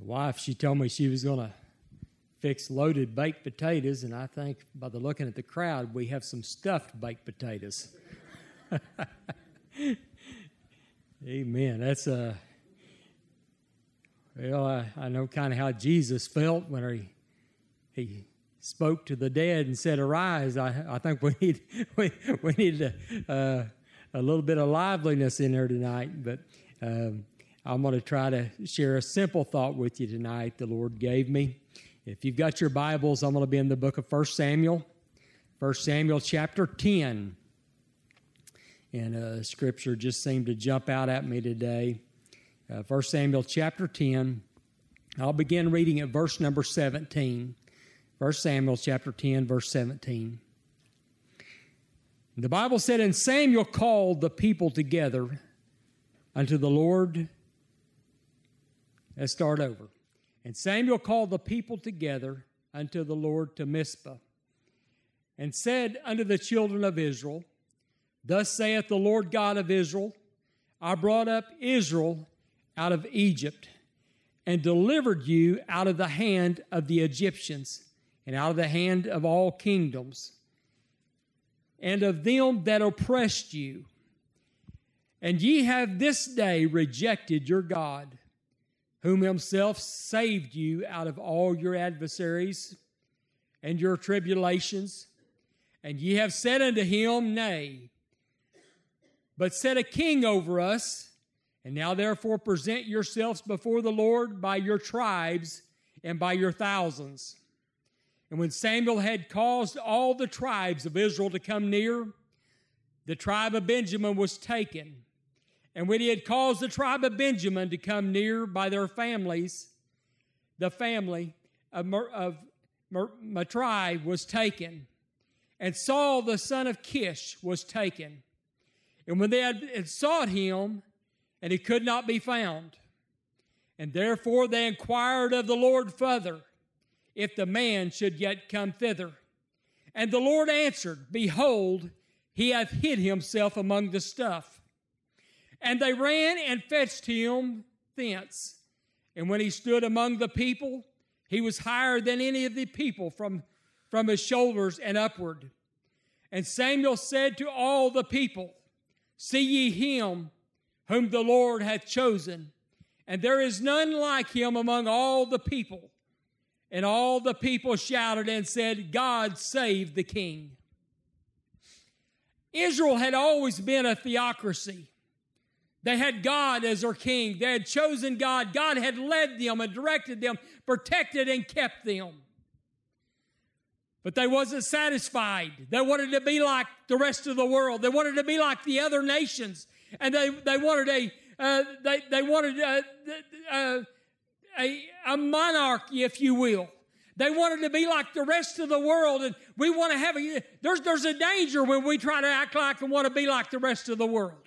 wife, she told me she was going to fix loaded baked potatoes, and I think by the looking at the crowd, we have some stuffed baked potatoes. Amen. That's I know kind of how Jesus felt when he spoke to the dead and said, "Arise." I think we need a little bit of liveliness in there tonight, but I'm going to try to share a simple thought with you tonight the Lord gave me. If you've got your Bibles, I'm going to be in the book of 1 Samuel chapter 10. And Scripture just seemed to jump out at me today. 1 Samuel chapter 10. I'll begin reading at verse number 17. 1 Samuel chapter 10, verse 17. The Bible said, "And Samuel called the people together unto the Lord." Let's start over. "And Samuel called the people together unto the Lord to Mizpah, and said unto the children of Israel, Thus saith the Lord God of Israel, I brought up Israel out of Egypt, and delivered you out of the hand of the Egyptians, and out of the hand of all kingdoms, and of them that oppressed you. And ye have this day rejected your God, whom himself saved you out of all your adversaries and your tribulations. And ye have said unto him, Nay, but set a king over us. And now therefore present yourselves before the Lord by your tribes and by your thousands. And when Samuel had caused all the tribes of Israel to come near, the tribe of Benjamin was taken. And when he had caused the tribe of Benjamin to come near by their families, the family of Matri was taken. And Saul the son of Kish was taken. And when they had sought him, and he could not be found. And therefore they inquired of the Lord further, if the man should yet come thither. And the Lord answered, Behold, he hath hid himself among the stuff. And they ran and fetched him thence. And when he stood among the people, he was higher than any of the people from his shoulders and upward. And Samuel said to all the people, See ye him whom the Lord hath chosen, and there is none like him among all the people. And all the people shouted and said, God save the king. Israel had always been a theocracy. They had God as their king. They had chosen God. God had led them and directed them, protected and kept them. But they wasn't satisfied. They wanted to be like the rest of the world. They wanted to be like the other nations. And they wanted a monarchy, if you will. They wanted to be like the rest of the world, and we want to have there's a danger when we try to act like and want to be like the rest of the world.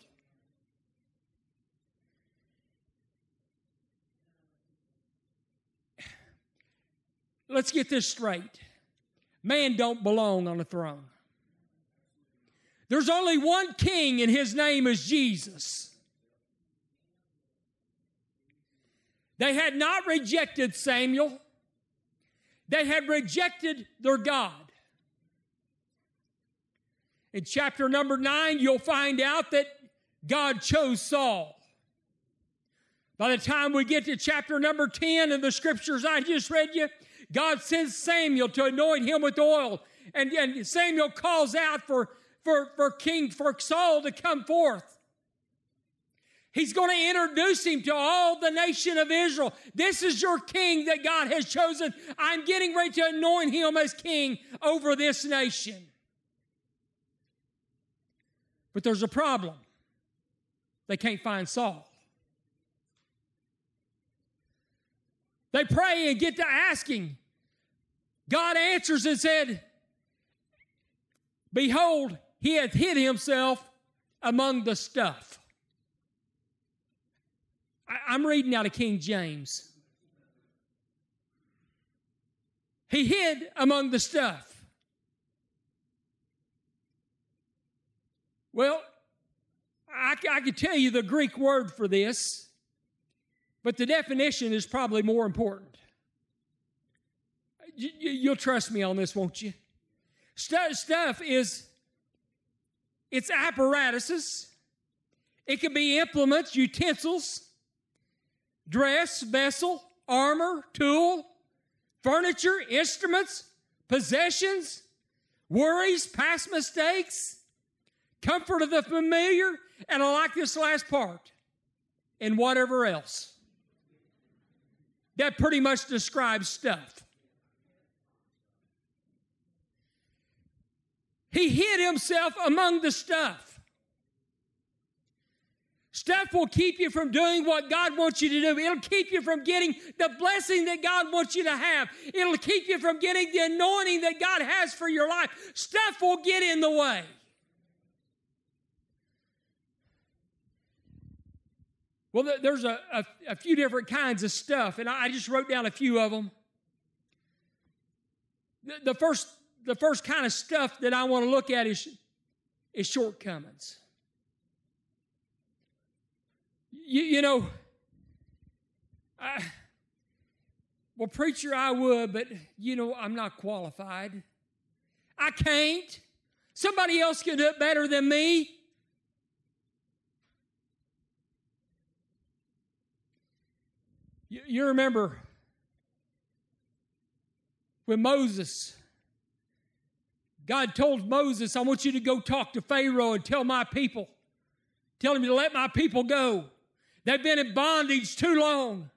Let's get this straight. Man don't belong on the throne. There's only one king, and his name is Jesus. They had not rejected Samuel. They had rejected their God. In chapter number 9, you'll find out that God chose Saul. By the time we get to chapter number 10 in the scriptures I just read you, God sends Samuel to anoint him with oil. And Samuel calls out for Saul to come forth. He's going to introduce him to all the nation of Israel. This is your king that God has chosen. I'm getting ready to anoint him as king over this nation. But there's a problem. They can't find Saul. They pray and get to asking. God answers and said, Behold, he hath hid himself among the stuff. I'm reading out of King James. He hid among the stuff. Well, I could tell you the Greek word for this, But the definition is probably more important. You'll trust me on this, won't you? Stuff is, it's apparatuses. It can be implements, utensils, dress, vessel, armor, tool, furniture, instruments, possessions, worries, past mistakes, comfort of the familiar, and I like this last part, and whatever else. That pretty much describes stuff. He hid himself among the stuff. Stuff will keep you from doing what God wants you to do. It'll keep you from getting the blessing that God wants you to have. It'll keep you from getting the anointing that God has for your life. Stuff will get in the way. Well, there's a few different kinds of stuff, and I just wrote down a few of them. The first kind of stuff that I want to look at is shortcomings. You know, well, preacher, I would, but, I'm not qualified. I can't. Somebody else can do it better than me. You remember when God told Moses, I want you to go talk to Pharaoh and tell him to let my people go. They've been in bondage too long.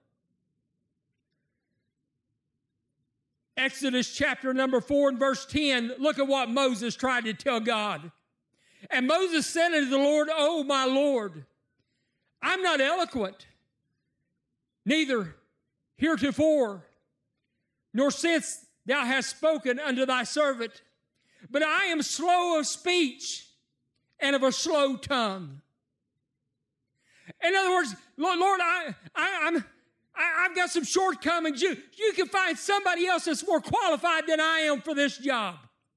Exodus chapter number 4 and verse 10, look at what Moses tried to tell God. And Moses said unto the Lord, Oh, my Lord, I'm not eloquent, neither heretofore, nor since thou hast spoken unto thy servant, but I am slow of speech and of a slow tongue. In other words, Lord, I've got some shortcomings. You can find somebody else that's more qualified than I am for this job.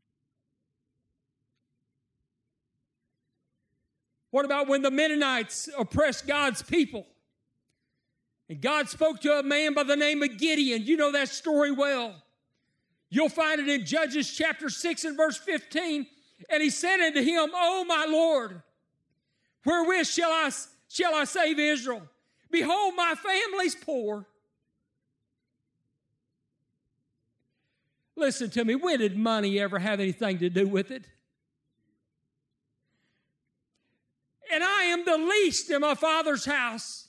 What about when the Mennonites oppressed God's people? And God spoke to a man by the name of Gideon. You know that story well. You'll find it in Judges chapter 6 and verse 15. And he said unto him, Oh, my Lord, wherewith shall I save Israel? Behold, my family's poor. Listen to me, when did money ever have anything to do with it? And I am the least in my father's house.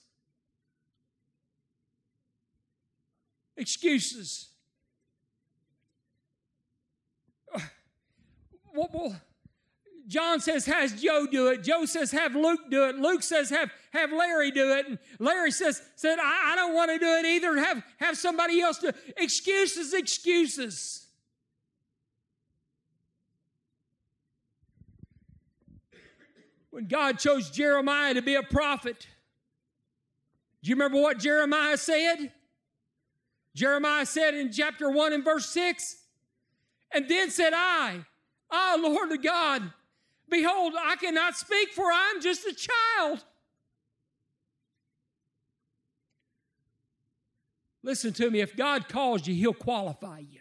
Excuses. Well, John says, has Joe do it. Joe says, have Luke do it. Luke says, have Larry do it. And Larry said, I don't want to do it either. Have somebody else do it. Excuses. When God chose Jeremiah to be a prophet, do you remember what Jeremiah said? Jeremiah said in chapter 1 and verse 6, and then said I, Lord of God, behold, I cannot speak, for I am just a child. Listen to me, if God calls you, He'll qualify you.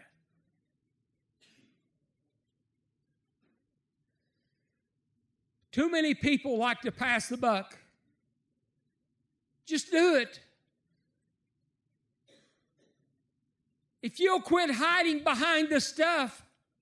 Too many people like to pass the buck. Just do it. If you'll quit hiding behind the stuff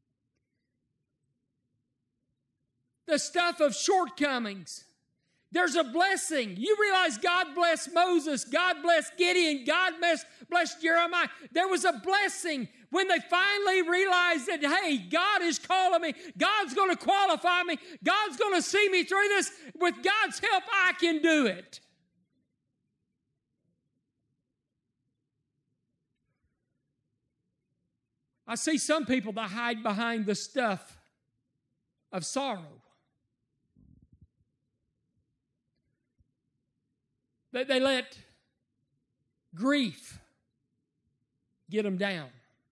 of shortcomings, there's a blessing. You realize God blessed Moses, God blessed Gideon, God blessed Jeremiah. There was a blessing when they finally realized that, hey, God is calling me. God's going to qualify me. God's going to see me through this. With God's help, I can do it. I see some people that hide behind the stuff of sorrow. They let grief get them down.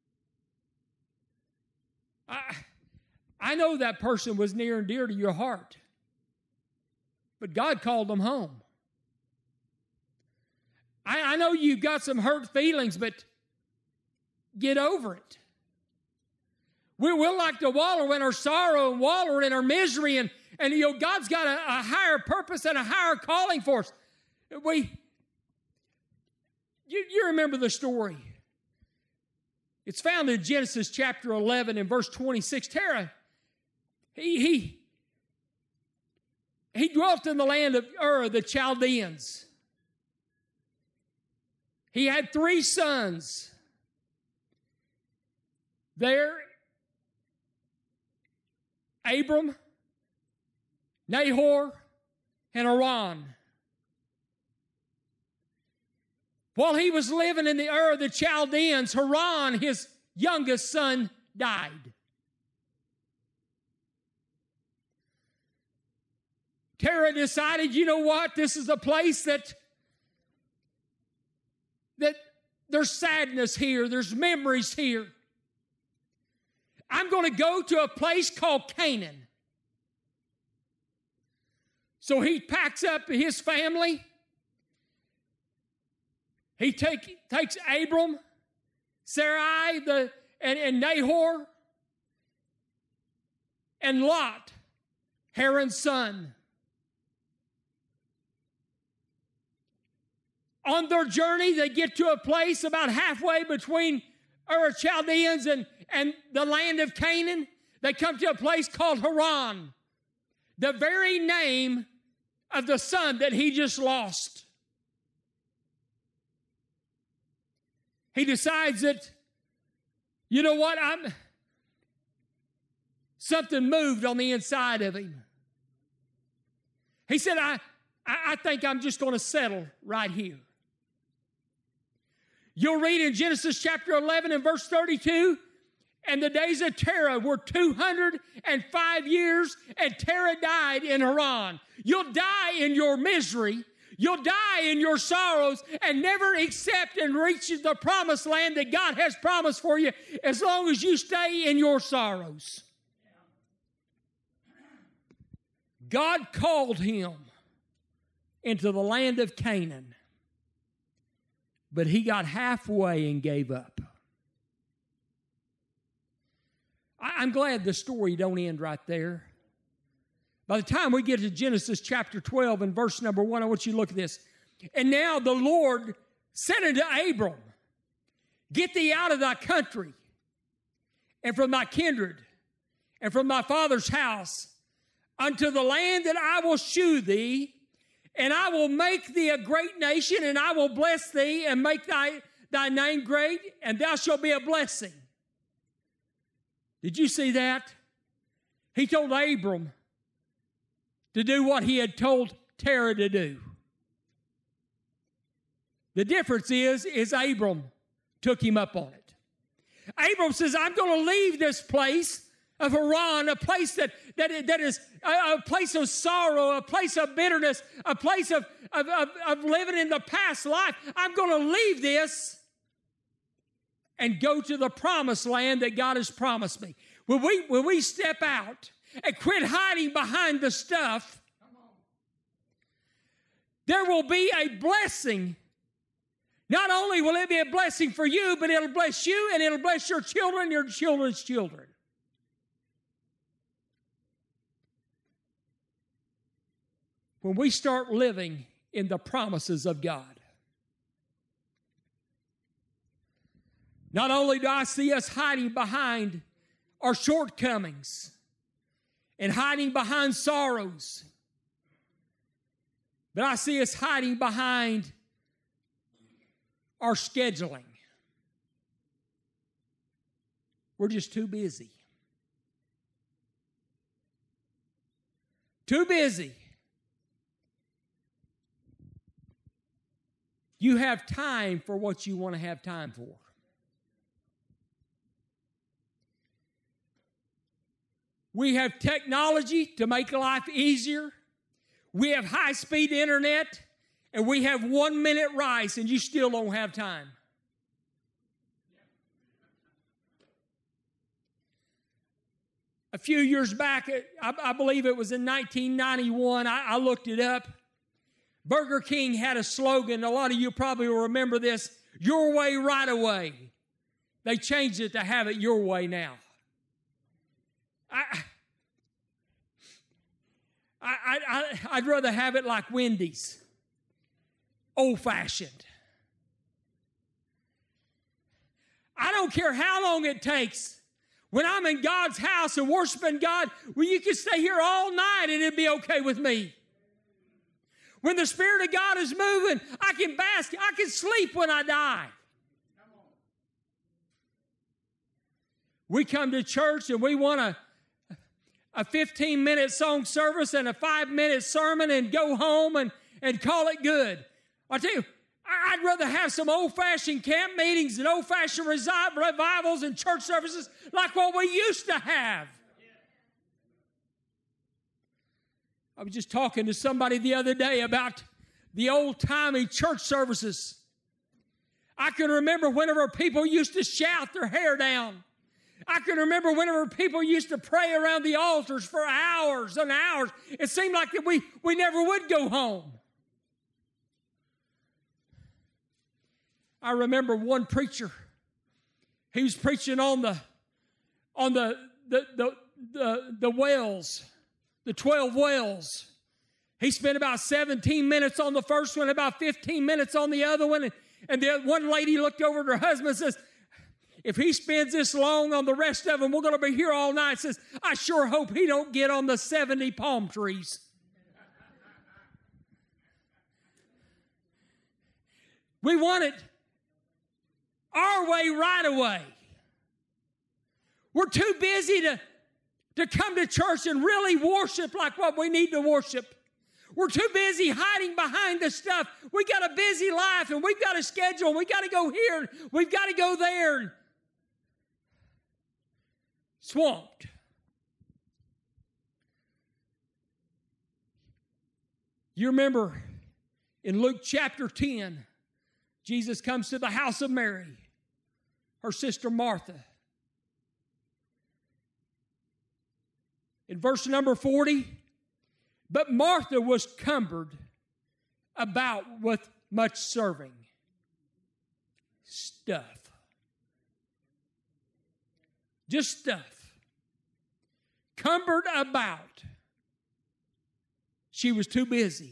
I know that person was near and dear to your heart, but God called them home. I know you've got some hurt feelings, but get over it. We'll like to wallow in our sorrow and wallow in our misery, and God's got a higher purpose and a higher calling for us. You remember the story. It's found in Genesis chapter 11 and verse 26. Terah, he dwelt in the land of Ur, the Chaldeans. He had 3 sons there. Abram, Nahor, and Haran. While he was living in the Ur of the Chaldeans, Haran, his youngest son, died. Terah decided, you know what, this is a place that there's sadness here, there's memories here. I'm going to go to a place called Canaan. So he packs up his family. He takes Abram, Sarai, and Nahor, and Lot, Haran's son. On their journey, they get to a place about halfway between Ur Chaldeans and the land of Canaan. They come to a place called Haran, the very name of the son that he just lost. He decides that, you know what, something moved on the inside of him. He said, I think I'm just going to settle right here. You'll read in Genesis chapter 11 and verse 32, and the days of Terah were 205 years, and Terah died in Haran. You'll die in your misery. You'll die in your sorrows and never accept and reach the promised land that God has promised for you as long as you stay in your sorrows. God called him into the land of Canaan, but he got halfway and gave up. I'm glad the story don't end right there. By the time we get to Genesis chapter 12 and verse number 1, I want you to look at this. And now the Lord said unto Abram, get thee out of thy country and from thy kindred and from thy father's house unto the land that I will shew thee, and I will make thee a great nation, and I will bless thee and make thy name great, and thou shalt be a blessing. Did you see that? He told Abram to do what he had told Terah to do. The difference is Abram took him up on it. Abram says, I'm going to leave this place of Haran, a place that is a place of sorrow, a place of bitterness, a place of living in the past life. I'm going to leave this and go to the promised land that God has promised me. When we step out and quit hiding behind the stuff, there will be a blessing. Not only will it be a blessing for you, but it'll bless you and it'll bless your children, your children's children. When we start living in the promises of God, not only do I see us hiding behind our shortcomings and hiding behind sorrows, but I see us hiding behind our scheduling. We're just too busy. Too busy. You have time for what you want to have time for. We have technology to make life easier. We have high-speed internet, and we have 1 minute rice, and you still don't have time. A few years back, I believe it was in 1991, I looked it up. Burger King had a slogan, a lot of you probably will remember this, your way, right away. They changed it to have it your way now. I'd rather have it like Wendy's, old-fashioned. I don't care how long it takes. When I'm in God's house and worshiping God, well, you can stay here all night and it'd be okay with me. When the Spirit of God is moving, I can bask. I can sleep when I die. We come to church and we want a 15-minute song service and a 5-minute sermon and go home and call it good. I tell you, I'd rather have some old-fashioned camp meetings and old-fashioned revivals and church services like what we used to have. I was just talking to somebody the other day about the old-timey church services. I can remember whenever people used to shout their hair down. I can remember whenever people used to pray around the altars for hours and hours. It seemed like that we never would go home. I remember one preacher. He was preaching on the wells, the 12 wells. He spent about 17 minutes on the first one, about 15 minutes on the other one. And the one lady looked over at her husband and says, if he spends this long on the rest of them, we're going to be here all night. Says, I sure hope he don't get on the 70 palm trees. We want it our way, right away. We're too busy to come to church and really worship like what we need to worship. We're too busy hiding behind the stuff. We got a busy life and we've got a schedule. And we got to go here. And we've got to go there. Swamped. You remember in Luke chapter 10, Jesus comes to the house of Mary, her sister Martha. In verse number 40, but Martha was cumbered about with much serving. Stuff. Just stuff. Cumbered about. She was too busy.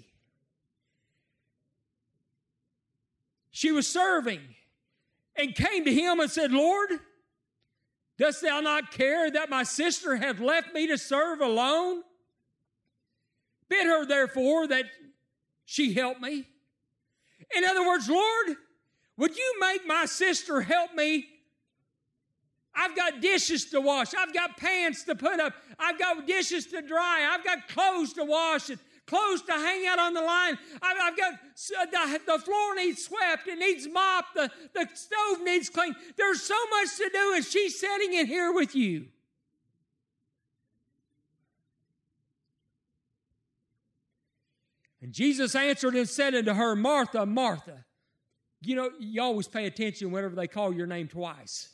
She was serving and came to him and said, Lord, dost thou not care that my sister hath left me to serve alone? Bid her therefore that she help me. In other words, Lord, would you make my sister help me? I've got dishes to wash. I've got pants to put up. I've got dishes to dry. I've got clothes to wash and clothes to hang out on the line. I've got the floor needs swept. It needs mopped. The stove needs cleaned. There's so much to do, and she's sitting in here with you. And Jesus answered and said unto her, Martha, Martha. You know, you always pay attention whenever they call your name twice.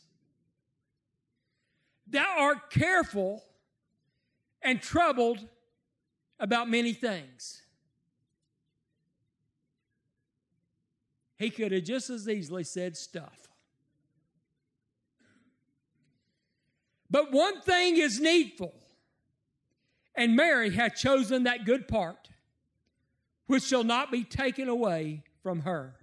Thou art careful and troubled about many things. He could have just as easily said stuff. But one thing is needful, and Mary hath chosen that good part, which shall not be taken away from her.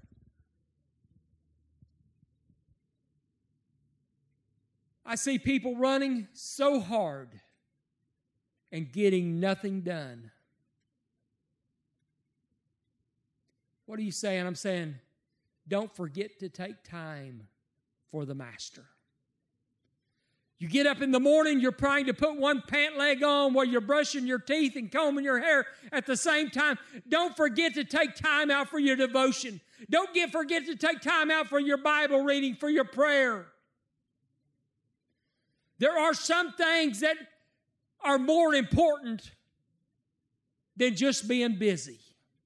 I see people running so hard and getting nothing done. What are you saying? I'm saying, don't forget to take time for the Master. You get up in the morning, you're trying to put one pant leg on while you're brushing your teeth and combing your hair at the same time. Don't forget to take time out for your devotion. Don't forget to take time out for your Bible reading, for your prayer. There are some things that are more important than just being busy.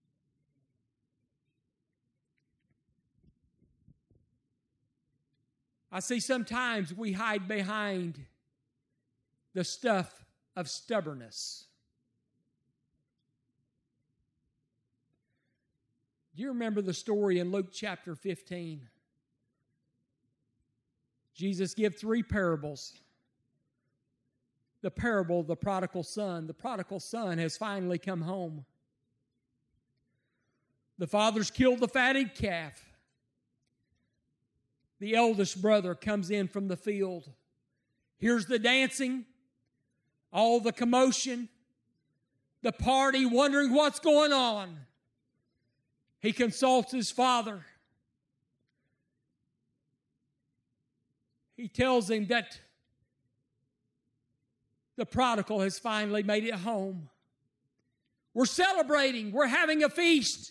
I see sometimes we hide behind the stuff of stubbornness. Do you remember the story in Luke chapter 15? Jesus gave 3 parables. The parable of the prodigal son. The prodigal son has finally come home. The father's killed the fatted calf. The eldest brother comes in from the field. Here's the dancing, all the commotion, the party, wondering what's going on. He consults his father. He tells him that the prodigal has finally made it home. We're celebrating. We're having a feast.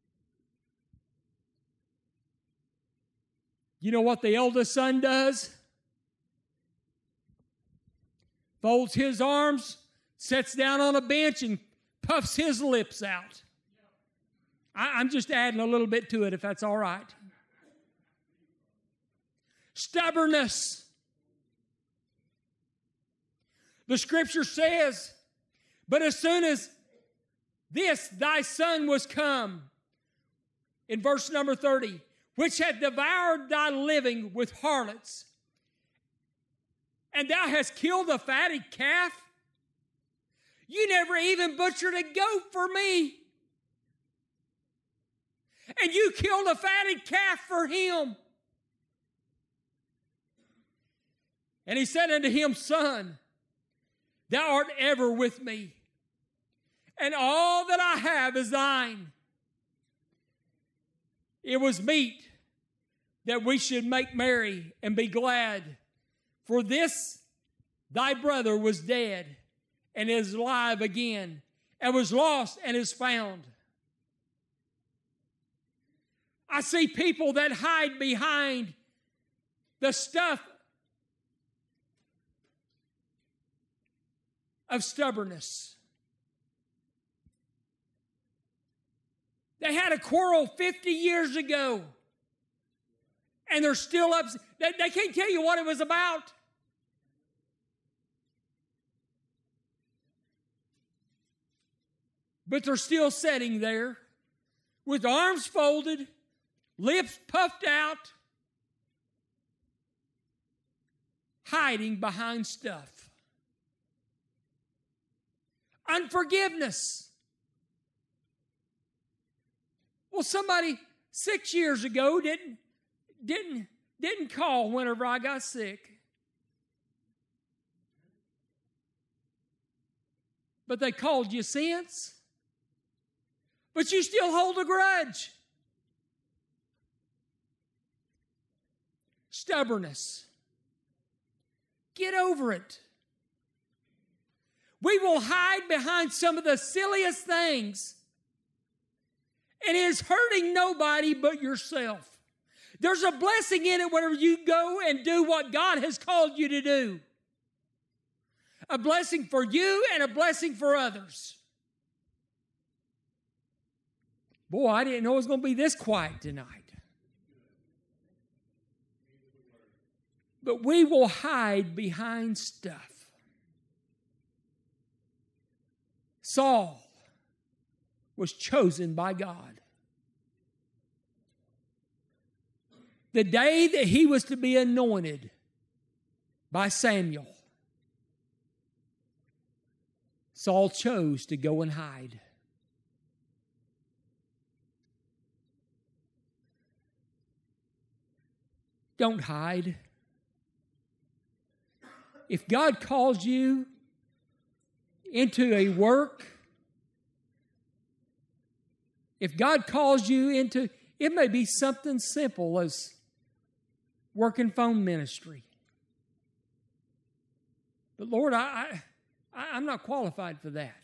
You know what the eldest son does? Folds his arms, sits down on a bench, and puffs his lips out. I'm just adding a little bit to it, if that's all right. Stubbornness. The scripture says, but as soon as this thy son was come, in verse number 30, which had devoured thy living with harlots, and thou hast killed a fatted calf, you never even butchered a goat for me, and you killed a fatted calf for him. And he said unto him, Son, thou art ever with me, and all that I have is thine. It was meet that we should make merry and be glad, for this thy brother was dead and is alive again, and was lost and is found. I see people that hide behind the stuff of stubbornness. They had a quarrel 50 years ago, and they're still up. They can't tell you what it was about. But they're still sitting there with arms folded, lips puffed out, hiding behind stuff. Unforgiveness. Well, somebody 6 years ago didn't call whenever I got sick. But they called you since. But you still hold a grudge. Stubbornness. Get over it. We will hide behind some of the silliest things, and it is hurting nobody but yourself. There's a blessing in it whenever you go and do what God has called you to do. A blessing for you and a blessing for others. Boy, I didn't know it was going to be this quiet tonight. But we will hide behind stuff. Saul was chosen by God. The day that he was to be anointed by Samuel, Saul chose to go and hide. Don't hide. If God calls you into a work, if God calls you into, it may be something simple as working phone ministry. But Lord, I'm not qualified for that.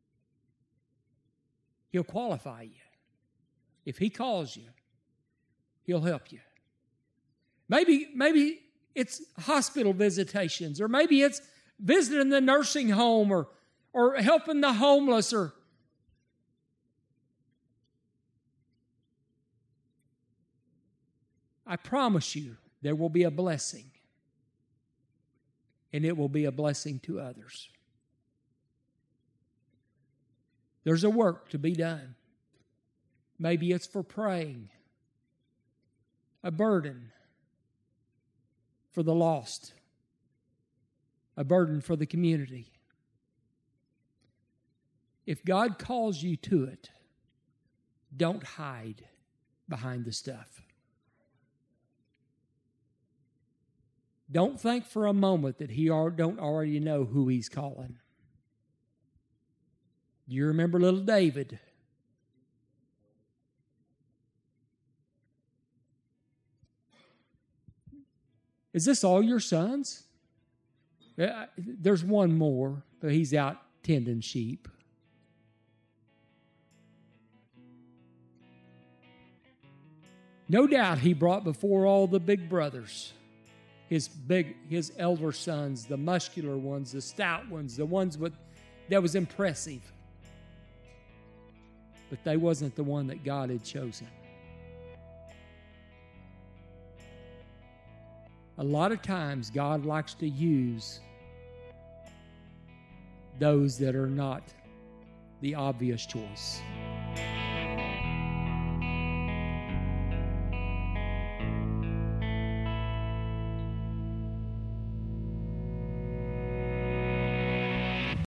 He'll qualify you. If He calls you, He'll help you. Maybe it's hospital visitations, or maybe it's visiting the nursing home, or helping the homeless, or I promise you there will be a blessing, and it will be a blessing to others. There's a work to be done. Maybe it's for praying. A burden for the lost. A burden for the community. If God calls you to it, don't hide behind the stuff. Don't think for a moment that don't already know who He's calling. Do you remember little David? Is this all your sons? There's one more, but he's out tending sheep. No doubt he brought before all the big brothers, his elder sons, the muscular ones, the stout ones, the ones that was impressive. But they wasn't the one that God had chosen. A lot of times God likes to use those that are not the obvious choice.